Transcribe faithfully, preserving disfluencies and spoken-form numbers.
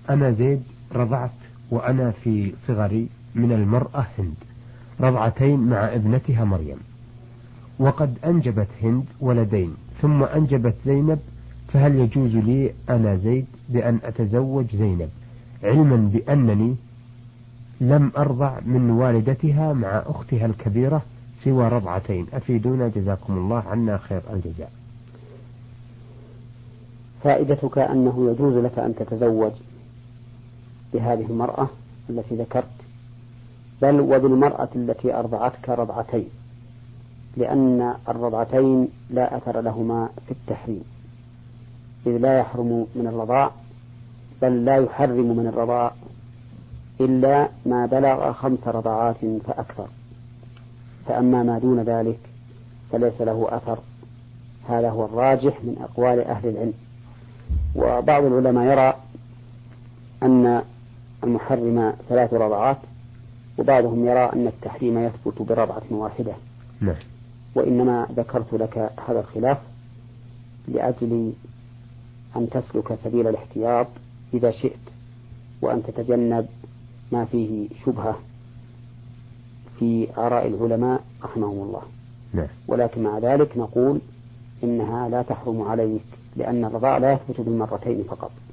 أنا زيد رضعت وأنا في صغري من المرأة هند رضعتين مع ابنتها مريم، وقد أنجبت هند ولدين ثم أنجبت زينب، فهل يجوز لي أنا زيد بأن أتزوج زينب علما بأنني لم أرضع من والدتها مع أختها الكبيرة سوى رضعتين؟ أفيدونا جزاكم الله عنا خير الجزاء. فائدتك أنه يجوز لك أن تتزوج بهذه المرأة التي ذكرت، بل وبالمرأة التي أرضعتك رضعتين، لأن الرضعتين لا أثر لهما في التحريم، إذ لا يحرم من الرضاع، بل لا يحرم من الرضاع إلا ما بلغ خمس رضعات فأكثر، فأما ما دون ذلك فليس له أثر. هذا هو الراجح من أقوال أهل العلم. وبعض العلماء يرى أن المحرم ثلاث رضعات، وبعضهم يرى أن التحريم يثبت برضعة واحدة. نعم. وإنما ذكرت لك هذا الخلاف لأجل أن تسلك سبيل الاحتياط إذا شئت، وأن تتجنب ما فيه شبهة في آراء العلماء رحمهم الله. نعم. ولكن مع ذلك نقول إنها لا تحرم عليك، لأن الرضاع لا يثبت بالمرتين فقط.